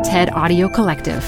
TED Audio Collective.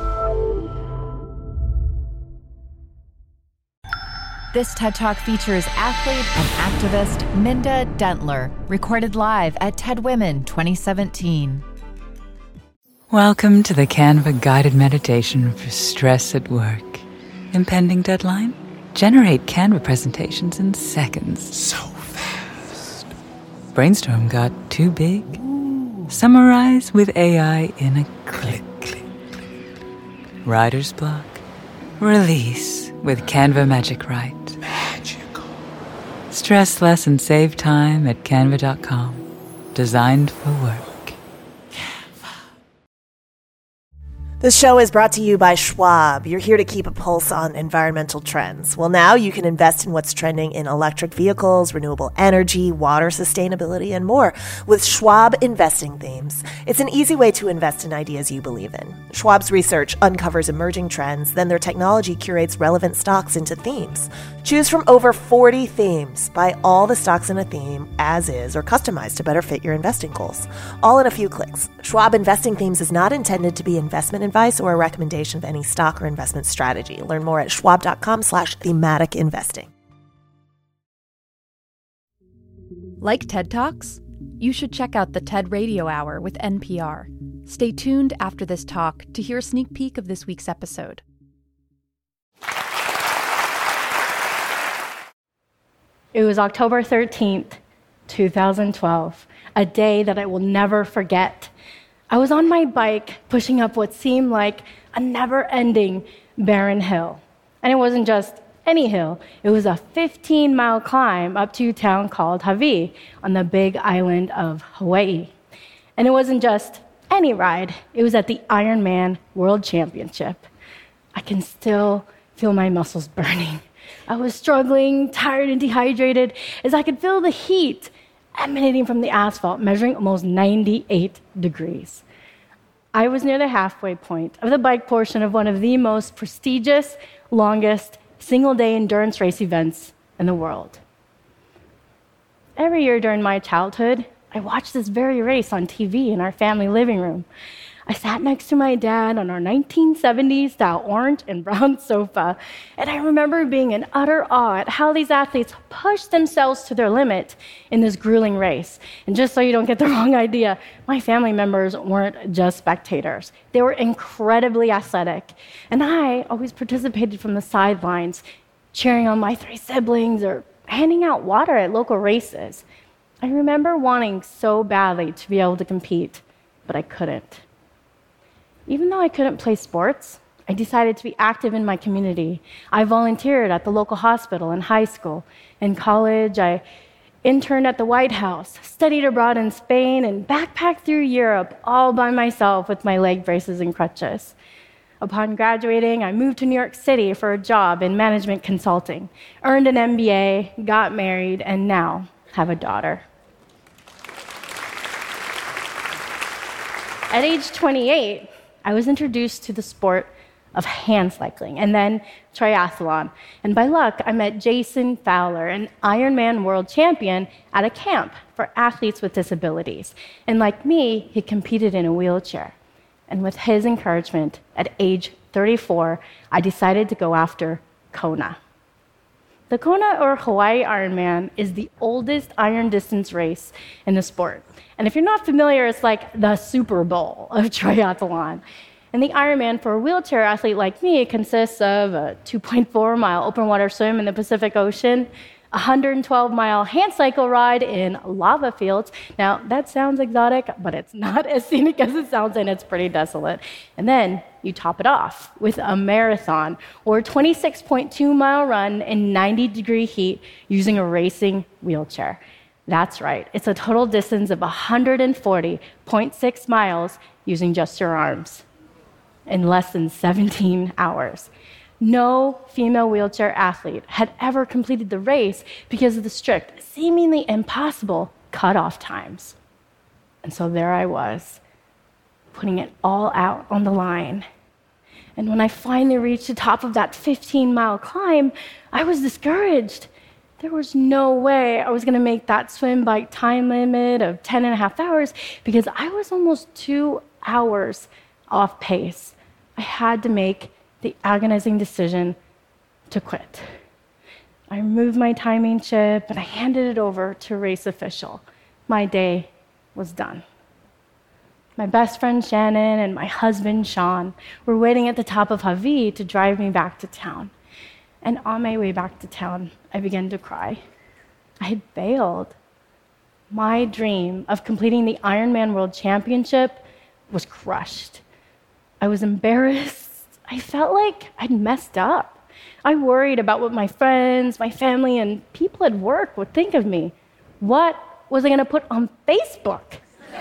This TED Talk features athlete and activist Minda Dentler, recorded live at TED Women 2017. Welcome to the Canva guided meditation for stress at work. Impending deadline? Generate Canva presentations in seconds. So fast. Brainstorm got too big? Summarize with AI in a click. Writer's block? Release with Canva Magic Write. Magical. Stress less and save time at canva.com. Designed for work. This show is brought to you by Schwab. You're here to keep a pulse on environmental trends. Well, now you can invest in what's trending in electric vehicles, renewable energy, water sustainability, and more with Schwab Investing Themes. It's an easy way to invest in ideas you believe in. Schwab's research uncovers emerging trends, then their technology curates relevant stocks into themes. Choose from over 40 themes. Buy all the stocks in a theme as is or customized to better fit your investing goals. All in a few clicks. Schwab Investing Themes is not intended to be investment advice or a recommendation of any stock or investment strategy. Learn more at schwab.com/thematic investing. Like TED Talks? You should check out the TED Radio Hour with NPR. Stay tuned after this talk to hear a sneak peek of this week's episode. It was October 13th, 2012, a day that I will never forget. I was on my bike pushing up what seemed like a never-ending barren hill. And it wasn't just any hill. It was a 15-mile climb up to a town called Hawaii on the big island of Hawaii. And it wasn't just any ride. It was at the Ironman World Championship. I can still feel my muscles burning. I was struggling, tired and dehydrated, as I could feel the heat emanating from the asphalt, measuring almost 98 degrees. I was near the halfway point of the bike portion of one of the most prestigious, longest, single-day endurance race events in the world. Every year during my childhood, I watched this very race on TV in our family living room. I sat next to my dad on our 1970s-style orange and brown sofa, and I remember being in utter awe at how these athletes pushed themselves to their limit in this grueling race. And just so you don't get the wrong idea, my family members weren't just spectators. They were incredibly athletic, and I always participated from the sidelines, cheering on my 3 siblings or handing out water at local races. I remember wanting so badly to be able to compete, but I couldn't. Even though I couldn't play sports, I decided to be active in my community. I volunteered at the local hospital in high school. In college, I interned at the White House, studied abroad in Spain, and backpacked through Europe all by myself with my leg braces and crutches. Upon graduating, I moved to New York City for a job in management consulting, earned an MBA, got married, and now have a daughter. At age 28, I was introduced to the sport of hand cycling and then triathlon. And by luck, I met Jason Fowler, an Ironman world champion, at a camp for athletes with disabilities. And like me, he competed in a wheelchair. And with his encouragement, at age 34, I decided to go after Kona. The Kona or Hawaii Ironman is the oldest iron distance race in the sport. And if you're not familiar, it's like the Super Bowl of triathlon. And the Ironman for a wheelchair athlete like me consists of a 2.4-mile open water swim in the Pacific Ocean, a 112-mile hand cycle ride in lava fields. Now, that sounds exotic, but it's not as scenic as it sounds, and it's pretty desolate. And then you top it off with a marathon, or a 26.2-mile run in 90-degree heat using a racing wheelchair. That's right, it's a total distance of 140.6 miles using just your arms in less than 17 hours. No female wheelchair athlete had ever completed the race because of the strict, seemingly impossible cutoff times. And so there I was, putting it all out on the line. And when I finally reached the top of that 15-mile climb, I was discouraged. There was no way I was going to make that swim bike time limit of 10 and a half hours because I was almost 2 hours off pace, I had to make the agonizing decision to quit. I removed my timing chip and I handed it over to a race official. My day was done. My best friend Shannon and my husband Sean were waiting at the top of Hawi to drive me back to town. And on my way back to town, I began to cry. I had failed. My dream of completing the Ironman World Championship was crushed. I was embarrassed. I felt like I'd messed up. I worried about what my friends, my family, and people at work would think of me. What was I going to put on Facebook?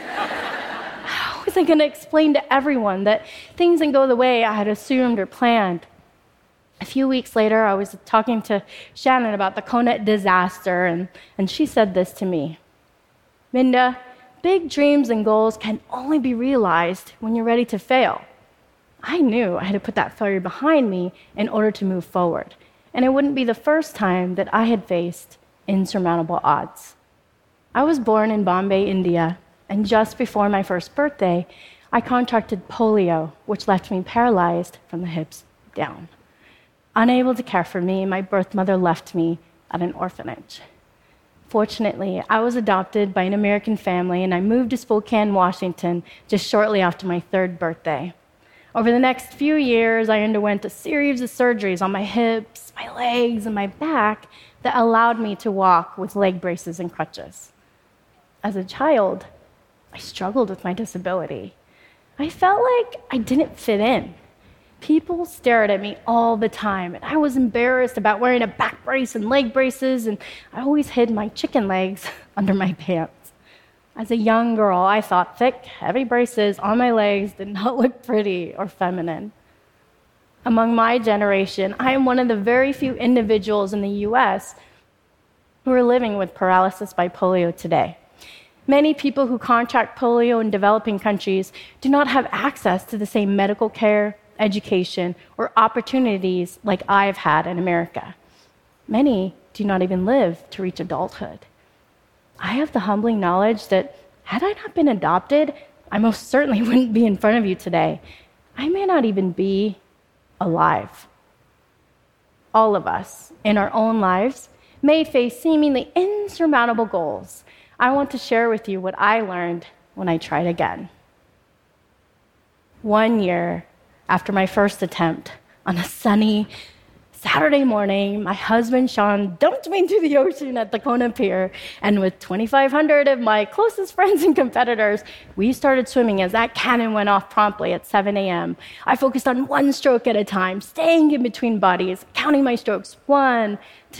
How was I going to explain to everyone that things didn't go the way I had assumed or planned? A few weeks later, I was talking to Shannon about the Kona disaster, and she said this to me. Minda, big dreams and goals can only be realized when you're ready to fail. I knew I had to put that failure behind me in order to move forward, and it wouldn't be the first time that I had faced insurmountable odds. I was born in Bombay, India, and just before my first birthday, I contracted polio, which left me paralyzed from the hips down. Unable to care for me, my birth mother left me at an orphanage. Fortunately, I was adopted by an American family, and I moved to Spokane, Washington, just shortly after my 3rd birthday. Over the next few years, I underwent a series of surgeries on my hips, my legs, and my back that allowed me to walk with leg braces and crutches. As a child, I struggled with my disability. I felt like I didn't fit in. People stared at me all the time, and I was embarrassed about wearing a back brace and leg braces, and I always hid my chicken legs under my pants. As a young girl, I thought thick, heavy braces on my legs did not look pretty or feminine. Among my generation, I am one of the very few individuals in the US who are living with paralysis by polio today. Many people who contract polio in developing countries do not have access to the same medical care, education, or opportunities like I've had in America. Many do not even live to reach adulthood. I have the humbling knowledge that had I not been adopted, I most certainly wouldn't be in front of you today. I may not even be alive. All of us, in our own lives, may face seemingly insurmountable goals. I want to share with you what I learned when I tried again. 1 year after my first attempt, on a sunny Saturday morning, my husband Sean dumped me into the ocean at the Kona Pier, and with 2,500 of my closest friends and competitors, we started swimming as that cannon went off promptly at 7 a.m. I focused on one stroke at a time, staying in between bodies, counting my strokes, 1,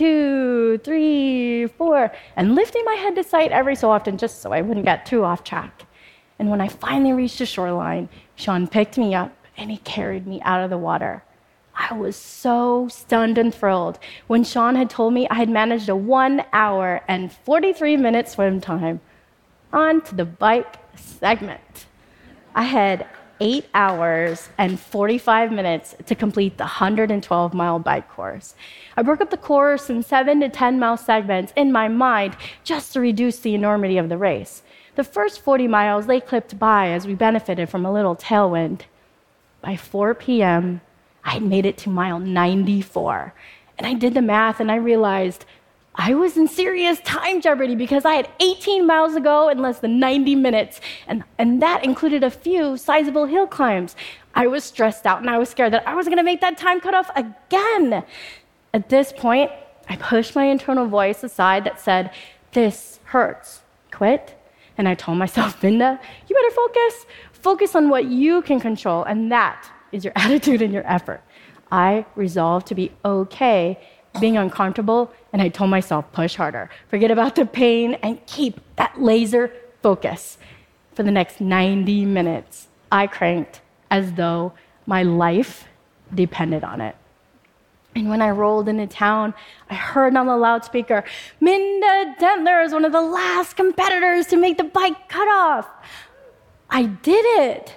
2, 3, 4, and lifting my head to sight every so often just so I wouldn't get too off track. And when I finally reached the shoreline, Sean picked me up and he carried me out of the water. I was so stunned and thrilled when Sean had told me I had managed a 1 hour and 43-minute swim time. On to the bike segment. I had 8 hours and 45 minutes to complete the 112-mile bike course. I broke up the course in 7 to 10-mile segments in my mind just to reduce the enormity of the race. The first 40 miles, they clipped by as we benefited from a little tailwind. By 4 p.m., I had made it to mile 94. And I did the math and I realized I was in serious time jeopardy because I had 18 miles to go in less than 90 minutes. And that included a few sizable hill climbs. I was stressed out and I was scared that I was going to make that time cutoff again. At this point, I pushed my internal voice aside that said, "This hurts. Quit." And I told myself, "Minda, you better focus. Focus on what you can control, and that is your attitude and your effort." I resolved to be okay being uncomfortable, and I told myself, push harder. Forget about the pain and keep that laser focus. For the next 90 minutes, I cranked as though my life depended on it. And when I rolled into town, I heard on the loudspeaker, "Minda Dentler is one of the last competitors to make the bike cutoff." I did it.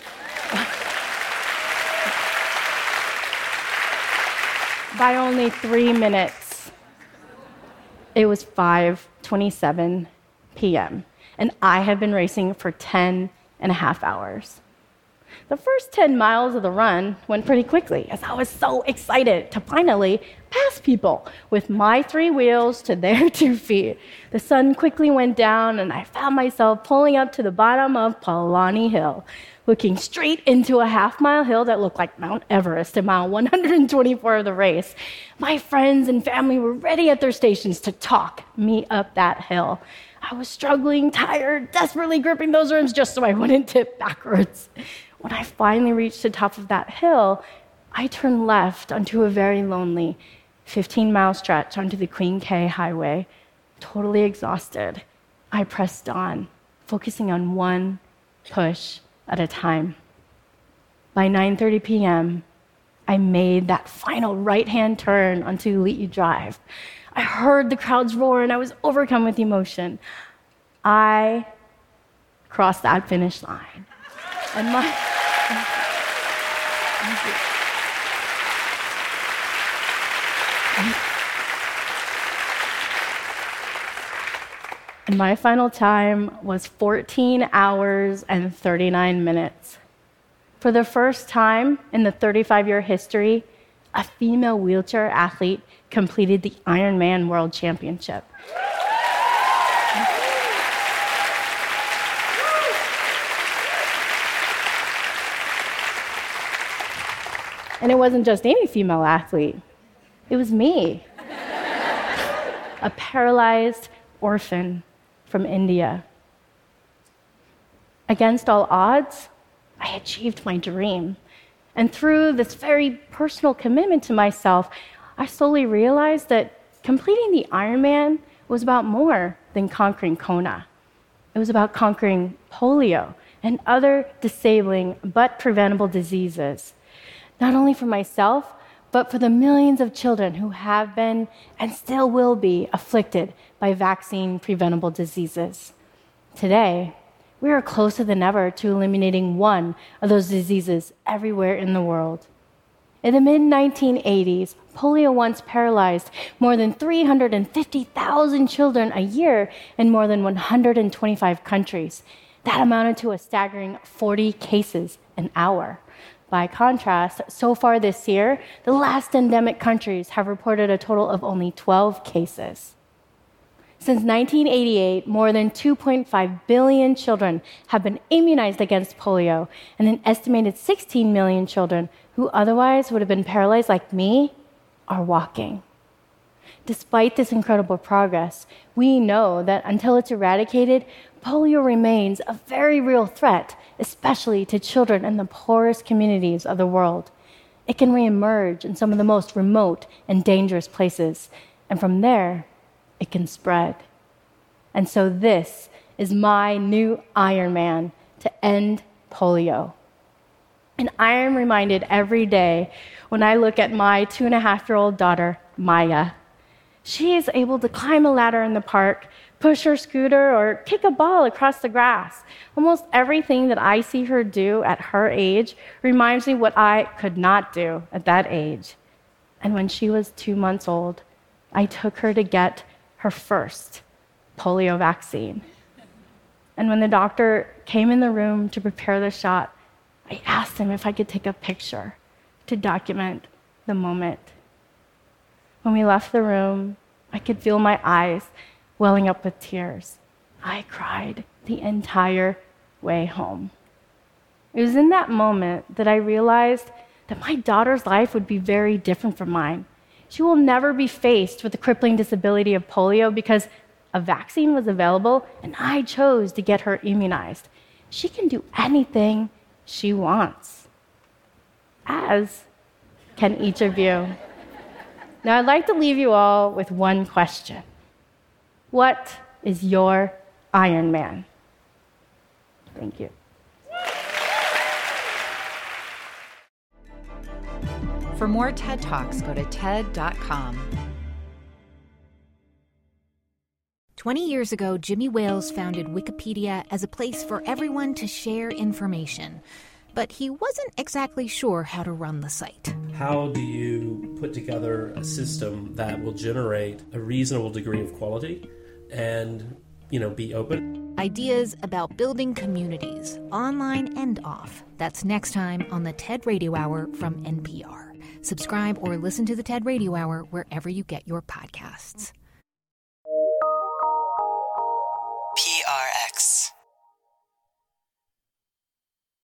By only 3 minutes. It was 5:27 p.m., and I had been racing for 10 and a half hours. The first 10 miles of the run went pretty quickly as I was so excited to finally pass people with my 3 wheels to their 2 feet. The sun quickly went down and I found myself pulling up to the bottom of Palani Hill, looking straight into a half-mile hill that looked like Mount Everest at mile 124 of the race. My friends and family were ready at their stations to talk me up that hill. I was struggling, tired, desperately gripping those rims just so I wouldn't tip backwards. When I finally reached the top of that hill, I turned left onto a very lonely 15-mile stretch onto the Queen K Highway. Totally exhausted, I pressed on, focusing on one push at a time. By 9:30 p.m., I made that final right-hand turn onto Lee Drive. I heard the crowds roar and I was overcome with emotion. I crossed that finish line. And my final time was 14 hours and 39 minutes. For the first time in the 35-year history, a female wheelchair athlete completed the Ironman World Championship. And it wasn't just any female athlete. It was me, a paralyzed orphan from India. Against all odds, I achieved my dream. And through this very personal commitment to myself, I slowly realized that completing the Ironman was about more than conquering Kona. It was about conquering polio and other disabling but preventable diseases, not only for myself, but for the millions of children who have been and still will be afflicted by vaccine-preventable diseases. Today, we are closer than ever to eliminating one of those diseases everywhere in the world. In the mid-1980s, polio once paralyzed more than 350,000 children a year in more than 125 countries. That amounted to a staggering 40 cases an hour. By contrast, so far this year, the last endemic countries have reported a total of only 12 cases. Since 1988, more than 2.5 billion children have been immunized against polio, and an estimated 16 million children who otherwise would have been paralyzed like me are walking. Despite this incredible progress, we know that until it's eradicated, polio remains a very real threat, especially to children in the poorest communities of the world. It can reemerge in some of the most remote and dangerous places, and from there, it can spread. And so this is my new Ironman to end polio. And I am reminded every day when I look at my 2.5-year-old daughter, Maya. She is able to climb a ladder in the park, push her scooter, or kick a ball across the grass. Almost everything that I see her do at her age reminds me what I could not do at that age. And when she was 2 months old, I took her to get her first polio vaccine. And when the doctor came in the room to prepare the shot, I asked him if I could take a picture to document the moment. When we left the room, I could feel my eyes welling up with tears. I cried the entire way home. It was in that moment that I realized that my daughter's life would be very different from mine. She will never be faced with the crippling disability of polio because a vaccine was available and I chose to get her immunized. She can do anything she wants, as can each of you. Now, I'd like to leave you all with one question. What is your Ironman? Thank you. For more TED Talks, go to TED.com. 20 years ago, Jimmy Wales founded Wikipedia as a place for everyone to share information. But he wasn't exactly sure how to run the site. How do you put together a system that will generate a reasonable degree of quality and, be open? Ideas about building communities, online and off. That's next time on the TED Radio Hour from NPR. Subscribe or listen to the TED Radio Hour wherever you get your podcasts. PRX.